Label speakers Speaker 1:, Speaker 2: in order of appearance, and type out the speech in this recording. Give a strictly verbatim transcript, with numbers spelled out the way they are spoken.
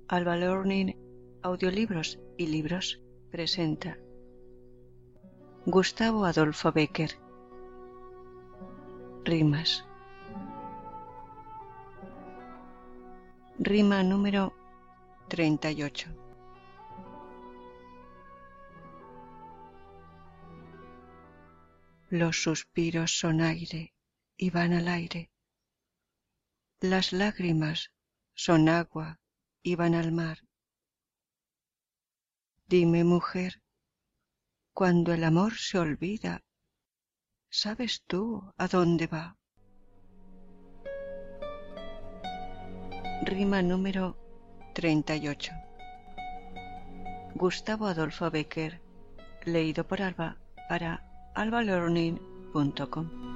Speaker 1: Alba Learning Audiolibros y Libros presenta Gustavo Adolfo Bécquer. Rimas. Rima número treinta y ocho. Los suspiros son aire y van al aire. Las lágrimas son agua y van al mar. Dime, mujer, cuando el amor se olvida, ¿sabes tú a dónde va? Rima número treinta y ocho. Gustavo Adolfo Bécquer, leído por Alba para alba learning punto com.